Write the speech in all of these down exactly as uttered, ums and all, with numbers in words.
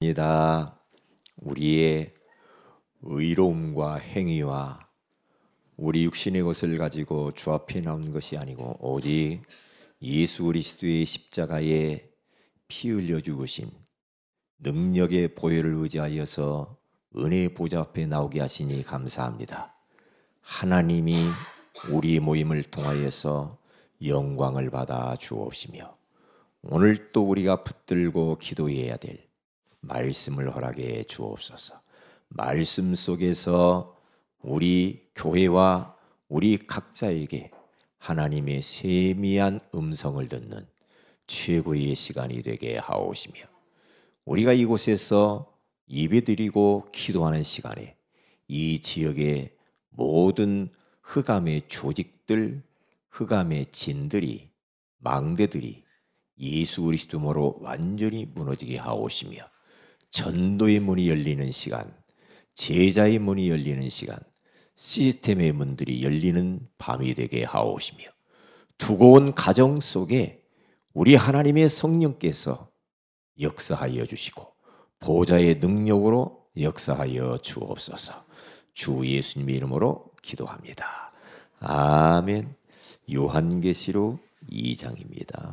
말씀입니다. 우리의 의로움과 행위와 우리 육신의 것을 가지고 주 앞에 나온 것이 아니고 오직 예수 그리스도의 십자가에 피 흘려 죽으신 능력의 보혈을 의지하여서 은혜의 보좌 앞에 나오게 하시니 감사합니다. 하나님이 우리 모임을 통하여서 영광을 받아 주옵시며 오늘 또 우리가 붙들고 기도해야 될 말씀을 허락해 주옵소서. 말씀 속에서 우리 교회와 우리 각자에게 하나님의 세미한 음성을 듣는 최고의 시간이 되게 하옵시며 우리가 이곳에서 예배드리고 기도하는 시간에 이 지역의 모든 흑암의 조직들, 흑암의 진들이, 망대들이 예수 그리스도로 완전히 무너지게 하옵시며 전도의 문이 열리는 시간, 제자의 문이 열리는 시간, 시스템의 문들이 열리는 밤이 되게 하옵시며 두고 온 가정 속에 우리 하나님의 성령께서 역사하여 주시고 보좌의 능력으로 역사하여 주옵소서. 주 예수님의 이름으로 기도합니다. 아멘. 요한계시록 이 장입니다.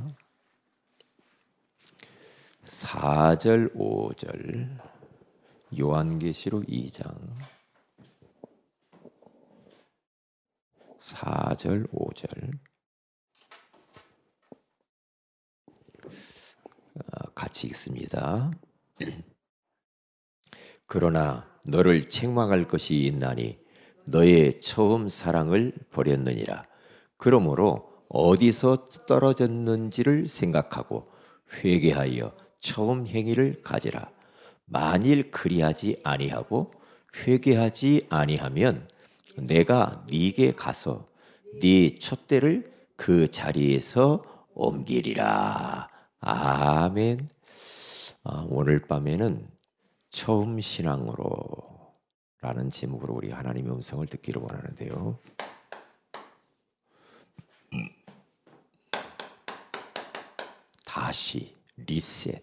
사 절 오 절 요한계시록 이 장 사 절 오 절 같이 읽습니다. 그러나 너를 책망할 것이 있나니 너의 처음 사랑을 버렸느니라. 그러므로 어디서 떨어졌는지를 생각하고 회개하여 처음 행위를 가지라. 만일 그리하지 아니하고 회개하지 아니하면 내가 네게 가서 네 촛대를 그 자리에서 옮기리라. 아멘. 아, 오늘 밤에는 처음 신앙으로 라는 제목으로 우리 하나님의 음성을 듣기를 원하는데요. 다시 리셋.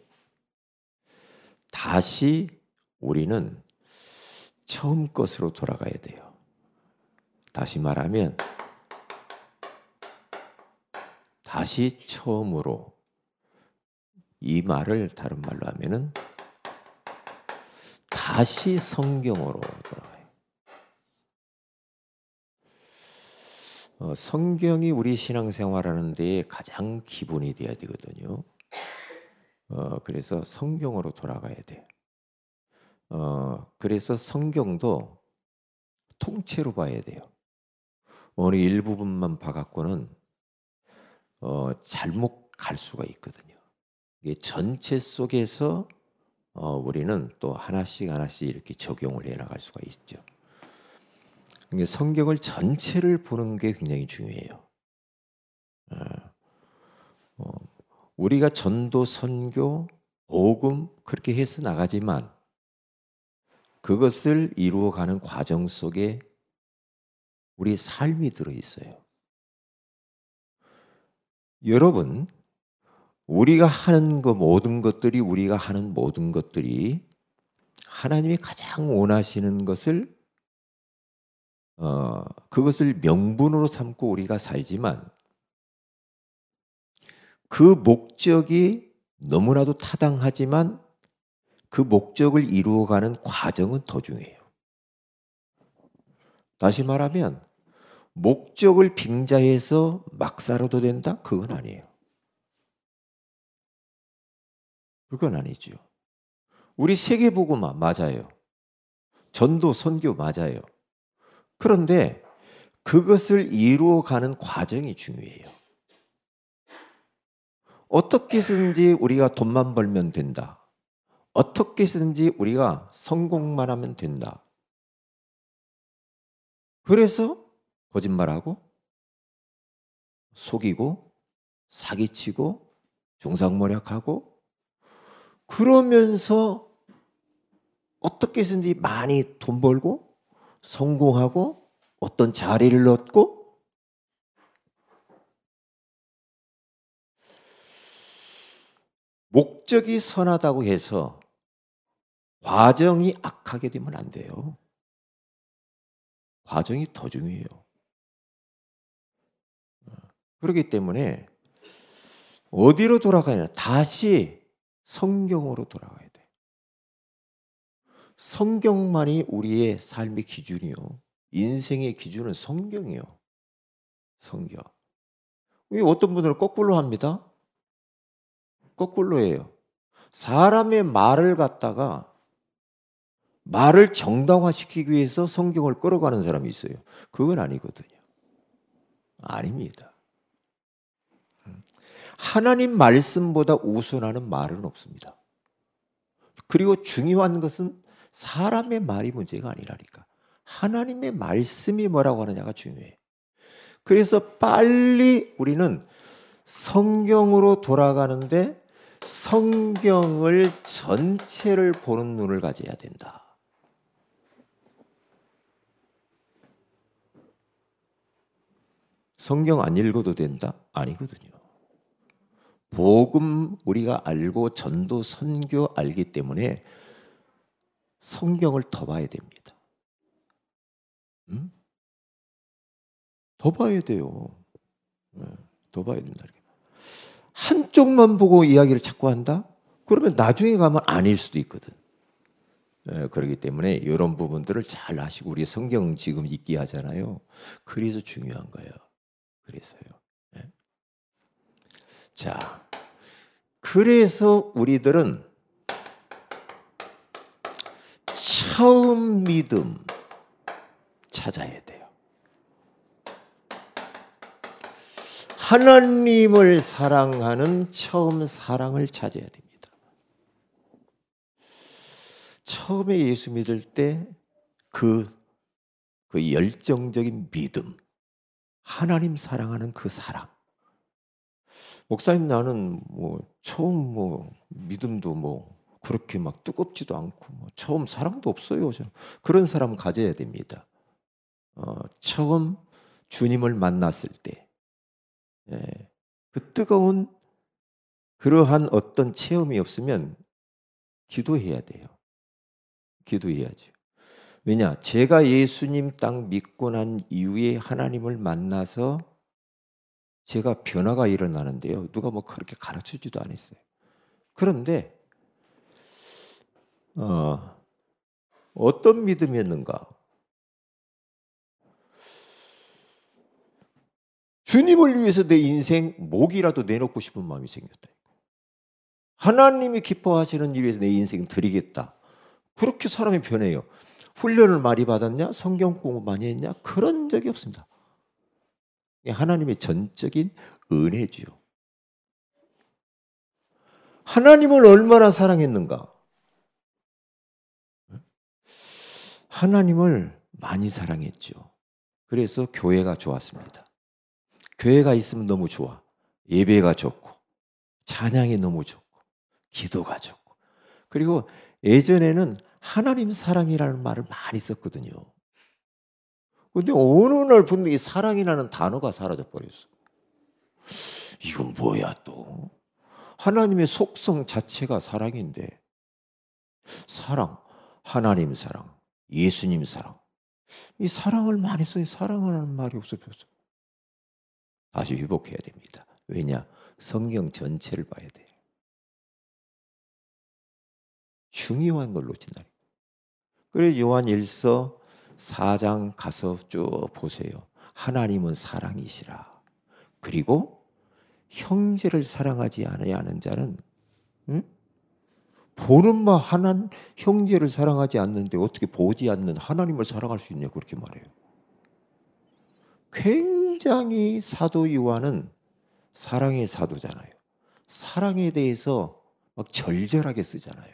다시 우리는 처음 것으로 돌아가야 돼요. 다시 말하면 다시 처음으로, 이 말을 다른 말로 하면은 다시 성경으로 돌아가요. 어, 성경이 우리 신앙생활하는 데에 가장 기본이 돼야 되거든요. 어, 그래서 성경으로 돌아가야 돼요. 어, 그래서 성경도 통째로 봐야 돼요. 어느 일부분만 봐갖고는 어, 잘못 갈 수가 있거든요. 이게 전체 속에서 어, 우리는 또 하나씩 하나씩 이렇게 적용을 해 나갈 수가 있죠. 그러니까 성경을 전체를 보는 게 굉장히 중요해요. 어, 어, 우리가 전도, 선교, 복음 그렇게 해서 나가지만 그것을 이루어가는 과정 속에 우리 삶이 들어있어요. 여러분, 우리가 하는 그 모든 것들이 우리가 하는 모든 것들이 하나님이 가장 원하시는 것을 어, 그것을 명분으로 삼고 우리가 살지만 그 목적이 너무나도 타당하지만 그 목적을 이루어가는 과정은 더 중요해요. 다시 말하면 목적을 빙자해서 막 살아도 된다? 그건 아니에요. 그건 아니죠. 우리 세계복음화 맞아요. 전도, 선교 맞아요. 그런데 그것을 이루어가는 과정이 중요해요. 어떻게 해서든지 우리가 돈만 벌면 된다. 어떻게 해서든지 우리가 성공만 하면 된다. 그래서 거짓말하고 속이고 사기치고 중상모략하고 그러면서 어떻게 해서든지 많이 돈 벌고 성공하고 어떤 자리를 얻고 목적이 선하다고 해서 과정이 악하게 되면 안 돼요. 과정이 더 중요해요. 그렇기 때문에 어디로 돌아가냐? 다시 성경으로 돌아가야 돼. 성경만이 우리의 삶의 기준이요. 인생의 기준은 성경이요. 성경. 어떤 분들은 거꾸로 합니다. 거꾸로 해요. 사람의 말을 갖다가 말을 정당화시키기 위해서 성경을 끌어가는 사람이 있어요. 그건 아니거든요. 아닙니다. 하나님 말씀보다 우선하는 말은 없습니다. 그리고 중요한 것은 사람의 말이 문제가 아니라니까. 하나님의 말씀이 뭐라고 하느냐가 중요해. 그래서 빨리 우리는 성경으로 돌아가는데 성경을 전체를 보는 눈을 가져야 된다. 성경 안 읽어도 된다? 아니거든요. 복음 우리가 알고 전도 선교 알기 때문에 성경을 더 봐야 됩니다. 음? 더 봐야 돼요. 더 봐야 된다. 한쪽만 보고 이야기를 자꾸 한다? 그러면 나중에 가면 아닐 수도 있거든. 예, 그렇기 때문에 이런 부분들을 잘 아시고 우리 성경 지금 읽기 하잖아요. 그래서 중요한 거예요. 그래서요. 예. 자, 그래서 우리들은 처음 믿음 찾아야 돼요. 하나님을 사랑하는 처음 사랑을 찾아야 됩니다. 처음에 예수 믿을 때 그 그 열정적인 믿음, 하나님 사랑하는 그 사랑. 목사님 나는 뭐 처음 뭐 믿음도 뭐 그렇게 막 뜨겁지도 않고 뭐 처음 사랑도 없어요. 그런 사람 가져야 됩니다. 어, 처음 주님을 만났을 때, 예, 그 뜨거운 그러한 어떤 체험이 없으면 기도해야 돼요. 기도해야죠. 왜냐? 제가 예수님 딱 믿고 난 이후에 하나님을 만나서 제가 변화가 일어나는데요. 누가 뭐 그렇게 가르쳐주지도 않았어요. 그런데 어, 어떤 믿음이었는가? 주님을 위해서 내 인생 목이라도 내놓고 싶은 마음이 생겼다. 하나님이 기뻐하시는 일에 내 인생 드리겠다. 그렇게 사람이 변해요. 훈련을 많이 받았냐? 성경 공부 많이 했냐? 그런 적이 없습니다. 하나님의 전적인 은혜지요. 하나님을 얼마나 사랑했는가? 하나님을 많이 사랑했죠. 그래서 교회가 좋았습니다. 교회가 있으면 너무 좋아. 예배가 좋고 찬양이 너무 좋고 기도가 좋고. 그리고 예전에는 하나님 사랑이라는 말을 많이 썼거든요. 근데 어느 날 분명히 사랑이라는 단어가 사라져 버렸어. 이건 뭐야 또? 하나님의 속성 자체가 사랑인데 사랑, 하나님 사랑, 예수님 사랑. 이 사랑을 많이 써요. 사랑하는 말이 없어졌어. 다시 회복해야 됩니다. 왜냐? 성경 전체를 봐야 돼요. 중요한 걸 놓친다. 그래서 요한 일서 사 장 가서 쭉 보세요. 하나님은 사랑이시라. 그리고 형제를 사랑하지 않는 자는 응? 보는 바 하나님 형제를 사랑하지 않는데 어떻게 보지 않는 하나님을 사랑할 수 있냐 그렇게 말해요. 굉장히 사도 요한은 사랑의 사도잖아요. 사랑에 대해서 막 절절하게 쓰잖아요.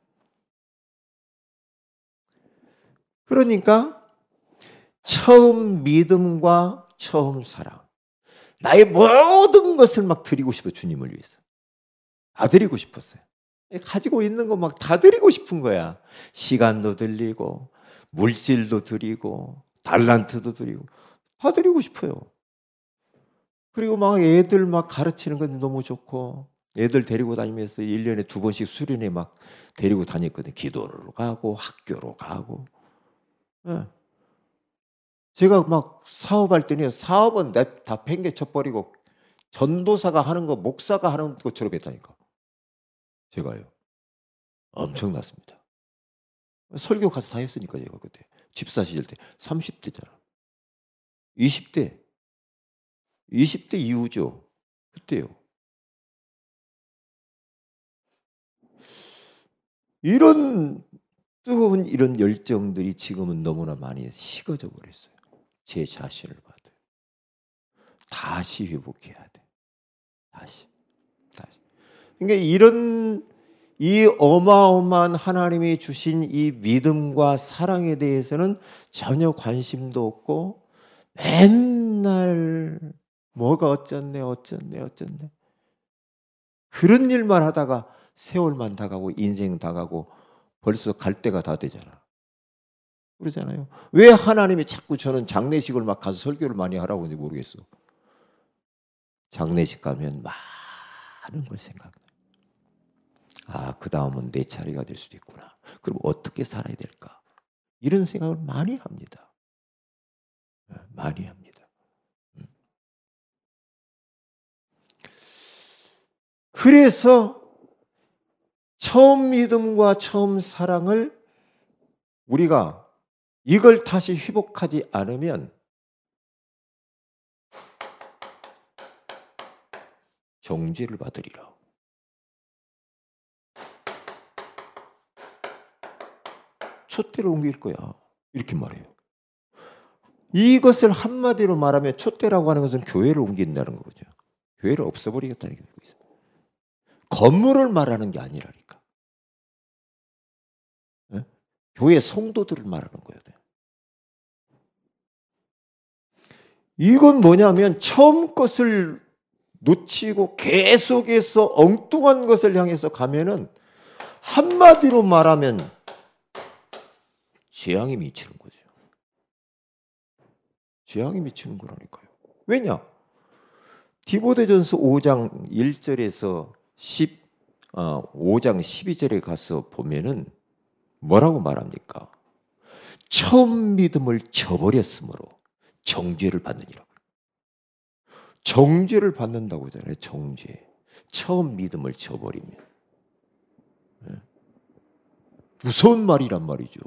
그러니까 처음 믿음과 처음 사랑. 나의 모든 것을 막 드리고 싶어 주님을 위해서. 다 드리고 싶었어요. 가지고 있는 거 막 다 드리고 싶은 거야. 시간도 드리고 물질도 드리고 달란트도 드리고 다 드리고 싶어요. 그리고 막 애들 막 가르치는 건 너무 좋고 애들 데리고 다니면서 일 년에 두 번씩 수련회 막 데리고 다녔거든요. 기도로 가고 학교로 가고. 예. 제가 막 사업할 때는 사업은 다 팽개쳐버리고 전도사가 하는 거 목사가 하는 것처럼 했다니까. 제가요. 엄청났습니다. 설교 가서 다 했으니까 제가 그때. 집사 시절 때 삼십 대잖아. 이십 대. 이십 대 이후죠. 그때요. 이런 뜨거운 이런 열정들이 지금은 너무나 많이 식어져 버렸어요. 제 자신을 봐도. 다시 회복해야 돼. 다시. 다시. 그러니까 이런 이 어마어마한 하나님이 주신 이 믿음과 사랑에 대해서는 전혀 관심도 없고 맨날 뭐가 어쩌네 어쩌네 어쩌네 그런 일만 하다가 세월만 다가고 인생 다가고 벌써 갈 때가 다 되잖아. 그러잖아요. 왜 하나님이 자꾸 저는 장례식을 막 가서 설교를 많이 하라고 하는지 모르겠어. 장례식 가면 많은 걸 생각나요. 아, 그 다음은 내 차례가 될 수도 있구나. 그럼 어떻게 살아야 될까? 이런 생각을 많이 합니다. 많이 합니다. 그래서 처음 믿음과 처음 사랑을 우리가 이걸 다시 회복하지 않으면 정죄를 받으리라. 촛대를 옮길 거야. 이렇게 말해요. 이것을 한마디로 말하면 촛대라고 하는 것은 교회를 옮긴다는 거죠. 교회를 없애버리겠다는 게 있어요. 건물을 말하는 게 아니라니까. 네? 교회 성도들을 말하는 거예요. 이건 뭐냐면 처음 것을 놓치고 계속해서 엉뚱한 것을 향해서 가면은 한마디로 말하면 재앙이 미치는 거죠. 재앙이 미치는 거라니까요. 왜냐? 디모데전서 오 장 일 절에서 십, 어, 오 장 십이 절에 가서 보면은 뭐라고 말합니까? 처음 믿음을 저버렸으므로 정죄를 받느니라. 정죄를 받는다고 하잖아요. 정죄. 처음 믿음을 저버리면. 무서운 말이란 말이죠.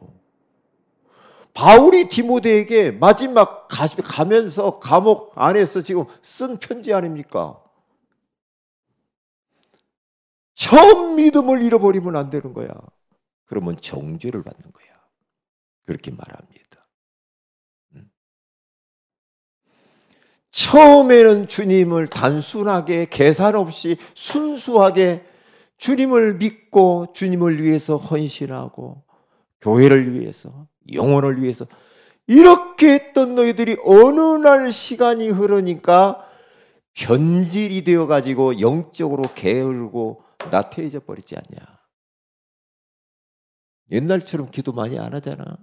바울이 디모데에게 마지막 가면서 감옥 안에서 지금 쓴 편지 아닙니까? 처음 믿음을 잃어버리면 안 되는 거야. 그러면 정죄를 받는 거야. 그렇게 말합니다. 처음에는 주님을 단순하게 계산 없이 순수하게 주님을 믿고 주님을 위해서 헌신하고 교회를 위해서 영혼을 위해서 이렇게 했던 너희들이 어느 날 시간이 흐르니까 변질이 되어가지고 영적으로 게으르고 나태해져 버리지 않냐. 옛날처럼 기도 많이 안 하잖아.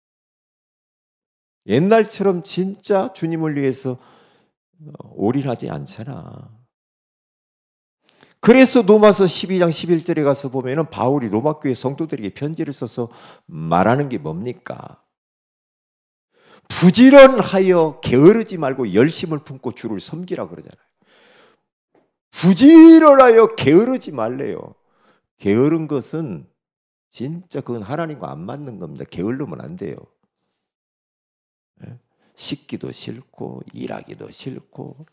옛날처럼 진짜 주님을 위해서 올인하지 않잖아. 그래서 로마서 십이 장 십일 절에 가서 보면은 바울이 로마 교회 성도들에게 편지를 써서 말하는 게 뭡니까? 부지런하여 게으르지 말고 열심을 품고 주를 섬기라 그러잖아요. 부지런하여 게으르지 말래요. 게으른 것은 진짜 그건 하나님과 안 맞는 겁니다. 게으르면 안 돼요. 씻기도 싫고 일하기도 싫고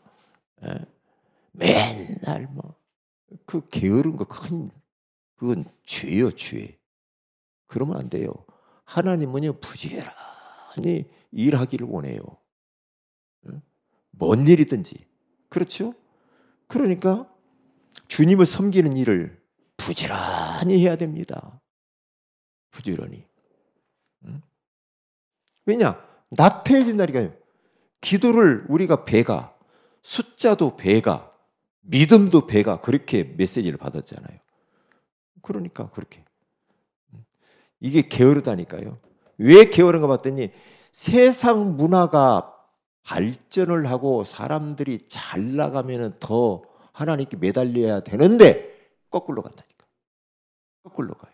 맨날 뭐 그 게으른 거 큰 그건 죄요 죄. 그러면 안 돼요. 하나님은요 부지런히 일하기를 원해요. 뭔 일이든지. 그렇죠? 그러니까 주님을 섬기는 일을 부지런히 해야 됩니다. 부지런히. 왜냐? 나태해진다니까요. 기도를 우리가 배가, 숫자도 배가, 믿음도 배가 그렇게 메시지를 받았잖아요. 그러니까 그렇게. 이게 게으르다니까요. 왜 게으른가 봤더니 세상 문화가 발전을 하고 사람들이 잘 나가면 더 하나님께 매달려야 되는데 거꾸로 간다니까. 거꾸로 가요.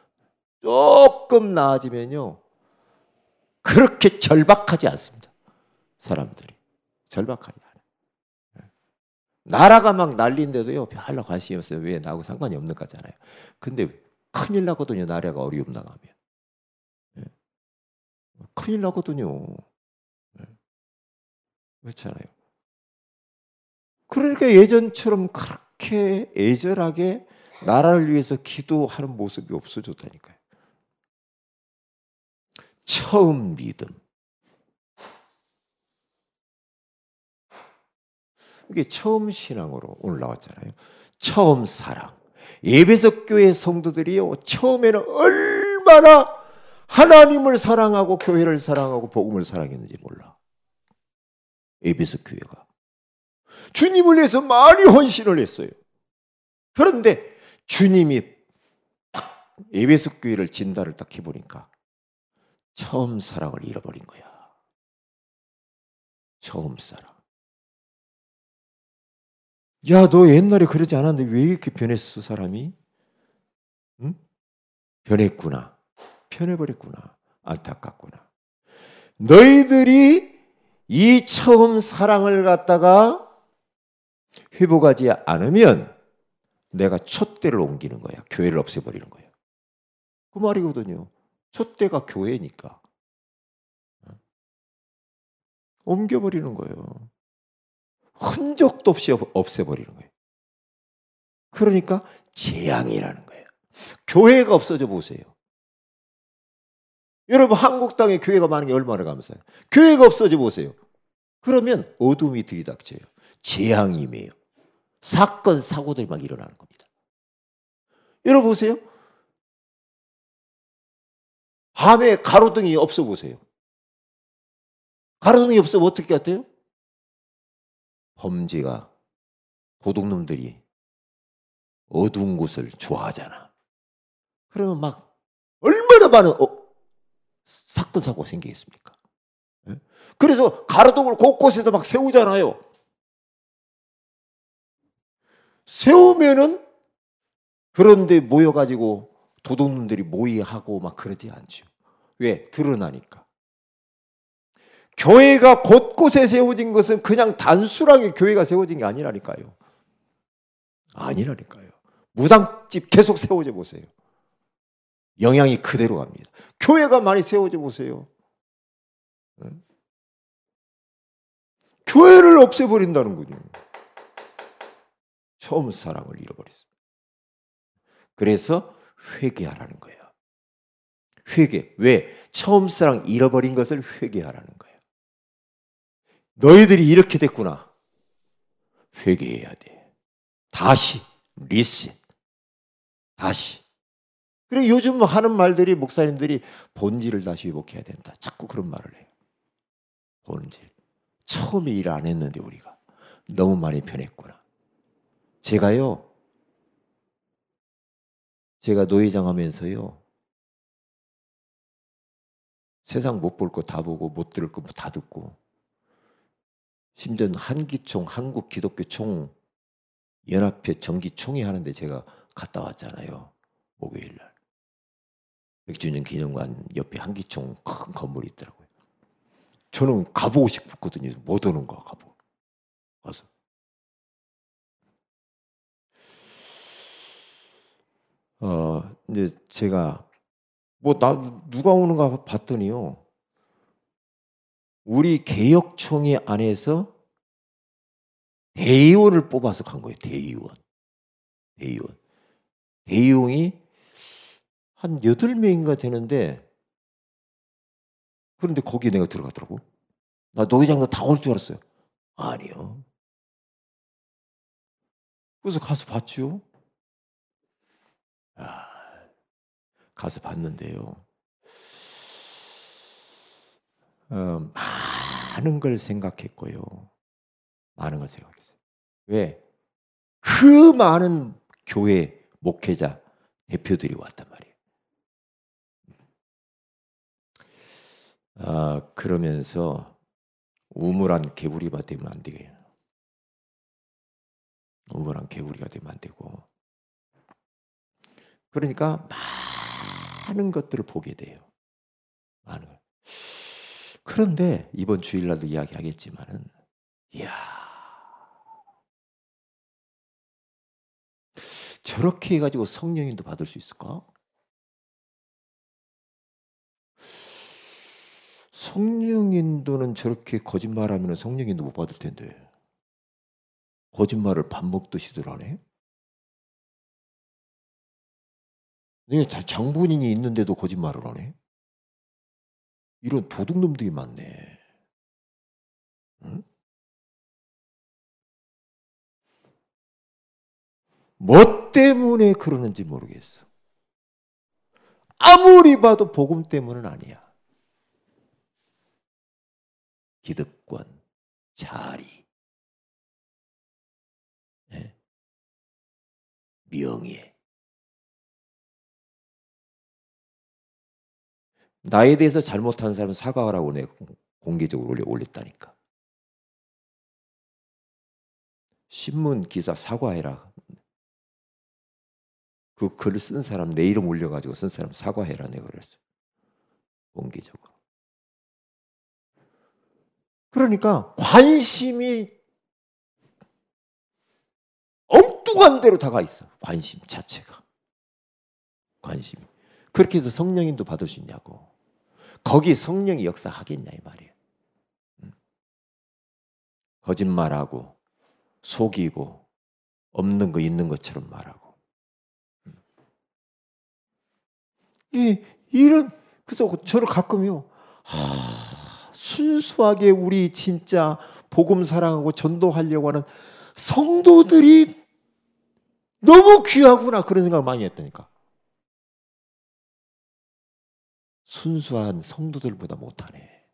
조금 나아지면요 그렇게 절박하지 않습니다. 사람들이 절박하지 않아요. 나라가 막 난리인데도요 별로 관심이 없어요. 왜? 나하고 상관이 없는 거잖아요. 근데 큰일 나거든요. 나라가 어려움 나가면. 큰일 나거든요. 그렇잖아요. 그러니까 예전처럼 그렇게 애절하게 나라를 위해서 기도하는 모습이 없어졌다니까요. 처음 믿음. 이게 처음 신앙으로 오늘 나왔잖아요. 처음 사랑. 에베소 교회 성도들이요 처음에는 얼마나 하나님을 사랑하고 교회를 사랑하고 복음을 사랑했는지 몰라. 에베소 교회가 주님을 위해서 많이 헌신을 했어요. 그런데 주님이 딱 에베소 교회를 진단을 딱 해보니까 처음 사랑을 잃어버린 거야. 처음 사랑. 야, 너 옛날에 그러지 않았는데 왜 이렇게 변했어, 사람이? 응? 변했구나. 변해버렸구나. 안타깝구나. 너희들이 이 처음 사랑을 갖다가 회복하지 않으면 내가 촛대를 옮기는 거야. 교회를 없애버리는 거야. 그 말이거든요. 촛대가 교회니까. 옮겨버리는 거예요. 흔적도 없이 없애버리는 거예요. 그러니까 재앙이라는 거예요. 교회가 없어져 보세요. 여러분 한국 땅에 교회가 많은 게 얼마나 감사해요. 교회가 없어져 보세요. 그러면 어둠이 들이닥쳐요. 재앙이 임해요. 사건 사고들이 막 일어나는 겁니다. 여러분 보세요. 밤에 가로등이 없어 보세요. 가로등이 없으면 어떻게 같아요? 범죄가 도둑놈들이 어두운 곳을 좋아하잖아. 그러면 막 얼마나 많은 어, 사건 사고가 생기겠습니까? 네? 그래서 가로등을 곳곳에서 막 세우잖아요. 세우면은 그런데 모여가지고 도둑놈들이 모의하고 막 그러지 않죠. 왜? 드러나니까. 교회가 곳곳에 세워진 것은 그냥 단순하게 교회가 세워진 게 아니라니까요. 아니라니까요. 무당집 계속 세워져 보세요. 영향이 그대로 갑니다. 교회가 많이 세워져 보세요. 네? 교회를 없애버린다는 거죠. 처음 사랑을 잃어버렸어요. 그래서 회개하라는 거예요. 회개. 왜? 처음 사랑 잃어버린 것을 회개하라는 거예요. 너희들이 이렇게 됐구나. 회개해야 돼. 다시 리셋. 다시. 그리고 요즘 하는 말들이 목사님들이 본질을 다시 회복해야 된다. 자꾸 그런 말을 해요. 본질. 처음에 일 안 했는데 우리가 너무 많이 변했구나. 제가요. 제가 노회장 하면서요. 세상 못 볼 거 다 보고 못 들을 거 다 듣고 심지어 한기총 한국기독교총 연합회 정기총회 하는데 제가 갔다 왔잖아요. 목요일 날. 백 주년 기념관 옆에 한기총 큰 건물이 있더라고요. 저는 가보고 싶거든요. 못 오는 거야. 가보고. 와서. 어, 이제 제가 뭐 나 누가 오는가 봤더니요. 우리 개혁총회 안에서 대의원을 뽑아서 간 거예요. 대의원. 대의원. 대의원이 한 여덟 명인가 되는데 그런데 거기에 내가 들어가더라고. 나 노회장도 다 올 줄 알았어요. 아니요. 그래서 가서 봤죠. 아, 가서 봤는데요. 어, 많은 걸 생각했고요. 많은 걸 생각했어요. 왜? 그 많은 교회 목회자 대표들이 왔단 말이에요. 아, 그러면서 우물안 개구리밭 되면 안 되겠어요. 응원한 개구리가 되면 안 되고. 그러니까 많은 것들을 보게 돼요. 많은 걸. 그런데 이번 주일날도 이야기하겠지만은, 이야, 저렇게 해가지고 성령인도 받을 수 있을까? 성령인도는 저렇게 거짓말하면 성령인도 못 받을 텐데 거짓말을 밥 먹듯이들 하네. 네, 장본인이 있는데도 거짓말을 하네. 이런 도둑놈들이 많네. 응? 뭐 때문에 그러는지 모르겠어. 아무리 봐도 복음 때문은 아니야. 기득권, 자리, 네? 명예. 나에 대해서 잘못한 사람은 사과하라고 내가 공개적으로 올려 올렸다니까. 신문 기사 사과해라. 그 글을 쓴 사람, 내 이름 올려가지고 쓴 사람 사과해라 내가 그랬어. 공개적으로. 그러니까 관심이 엉뚱한 데로 다가 있어. 관심 자체가. 관심이. 그렇게 해서 성령인도 받을 수 있냐고. 거기 성령이 역사하겠냐 이 말이에요. 거짓말하고 속이고 없는 거 있는 것처럼 말하고. 이 이런 그래서 저를 가끔요. 하, 순수하게 우리 진짜 복음 사랑하고 전도하려고 하는 성도들이 너무 귀하구나 그런 생각 많이 했다니까. 순수한 성도들보다 못하네.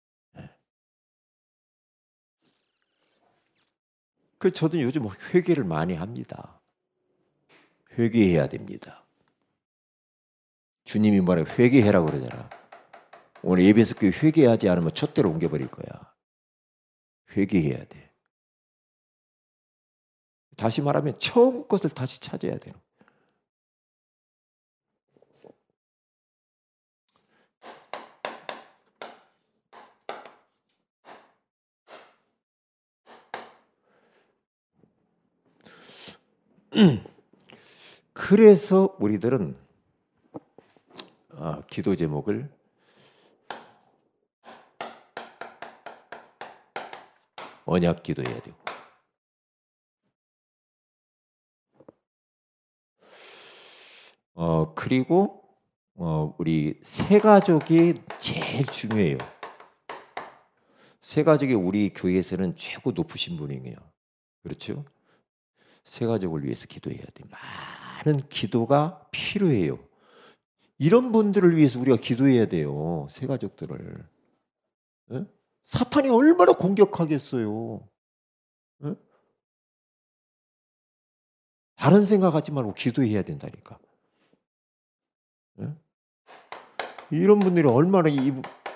그 저도 요즘 회개를 많이 합니다. 회개해야 됩니다. 주님이 말해 회개해라고 그러잖아. 오늘 예배에서 그 회개하지 않으면 촛대로 옮겨버릴 거야. 회개해야 돼. 다시 말하면 처음 것을 다시 찾아야 돼요. 그래서 우리들은 아, 기도 제목을 언약 기도해야 되고 어 그리고 어 우리 새 가족이 제일 중요해요. 새 가족이 우리 교회에서는 최고 높으신 분이에요. 그렇죠? 새 가족을 위해서 기도해야 돼. 많은 기도가 필요해요. 이런 분들을 위해서 우리가 기도해야 돼요. 새 가족들을. 에? 사탄이 얼마나 공격하겠어요. 에? 다른 생각하지 말고 기도해야 된다니까. 에? 이런 분들이 얼마나 이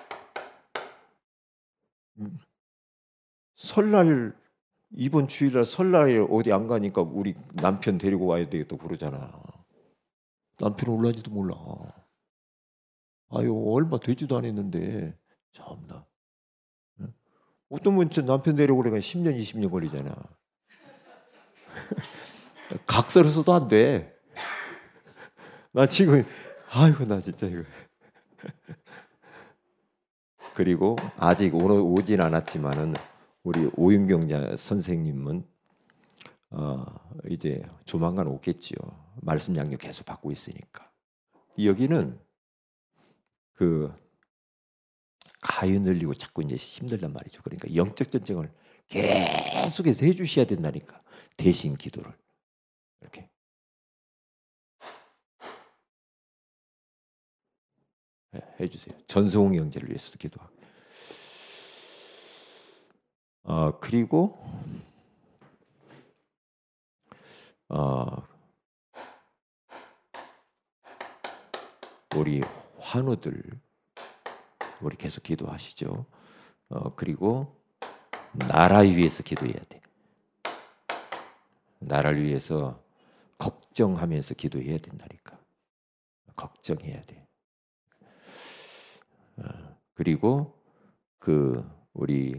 설날 이번 주일날 설날에 어디 안 가니까 우리 남편 데리고 와야 되겠다 그러잖아. 남편 올라지도 몰라. 아유 얼마 되지도 않았는데 참나. 어떤 분 남편 데려오려면 십 년 이십 년 걸리잖아. 각서로서도 안 돼. 나 지금 아이고 나 진짜 이거. 그리고 아직 오늘 오진 않았지만은 우리 오윤경 선생님은 어 이제 조만간 오겠지요. 말씀 양육 계속 받고 있으니까. 여기는 그 가위 늘리고 자꾸 이제 힘들단 말이죠. 그러니까 영적 전쟁을 계속해서 해주셔야 된다니까. 대신 기도를 이렇게 해주세요. 전소홍 형제를 위해서도 기도하고. 어 그리고 어 우리 환우들 우리 계속 기도하시죠. 어 그리고 나라 위해서 기도해야 돼. 나라를 위해서 걱정하면서 기도해야 된다니까. 걱정해야 돼. 어, 그리고 그 우리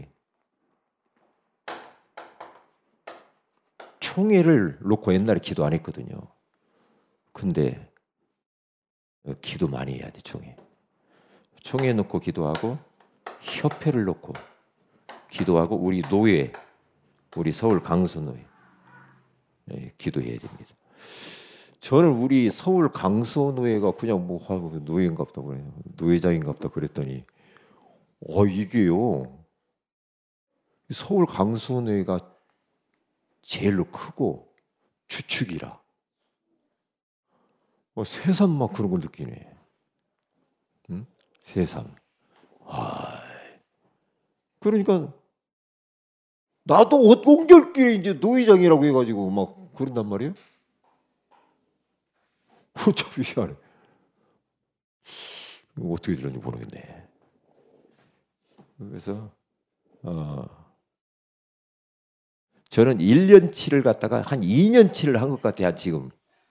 총회를 놓고 옛날에 기도 안 했거든요. 근데 기도 많이 해야 돼. 총회. 총회 놓고 기도하고 협회를 놓고 기도하고 우리 노예, 우리 서울 강서노예 예, 기도해야 됩니다. 저는 우리 서울 강서노예가 그냥 뭐 노예인가 보다 그래요. 노예장인가 보다 그랬더니 어 이게요. 서울 강서노예가 제일로 크고 주축이라. 어, 새삼 막 그런 걸 느끼네. 응? 새삼. 아, 그러니까 나도 옹결길에 이제 노회장이라고 해가지고 막 그런단 말이에요. 어차피 안 해. 어떻게 들었는지 모르겠네. 그래서 어, 저는 일 년치를 갖다가 한 이 년치를 한 것 같아요. 지금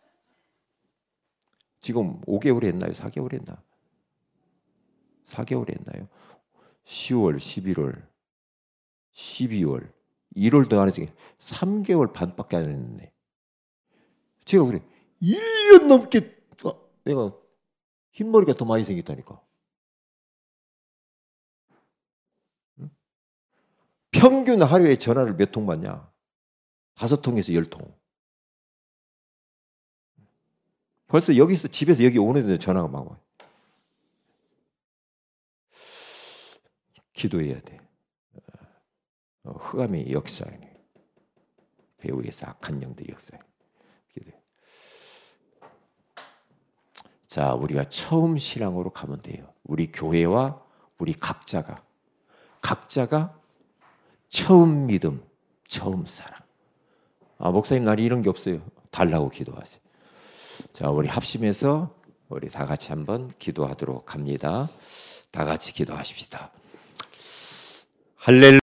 지금 오 개월 했나요? 사 개월 했나? 사 개월 했나요? 시월, 십일월, 십이월, 일월도 안 했으니까 삼 개월 반밖에 안 했네. 제가 그래 일 년 넘게 내가 흰머리가 더 많이 생겼다니까. 응? 평균 하루에 전화를 몇 통 받냐? 다섯 통에서 열 통. 벌써 여기서 집에서 여기 오는데 전화가 막 와요. 기도해야 돼. 어, 흑암의 역사에 배우에서 악한 영들의 역사에 기도해. 자, 우리가 처음 신앙으로 가면 돼요. 우리 교회와 우리 각자가 각자가 처음 믿음, 처음 사랑. 아, 목사님 난 이런 게 없어요. 달라고 기도하세요. 자, 우리 합심해서 우리 다 같이 한번 기도하도록 합니다. 다 같이 기도하십시다. 할렐루야.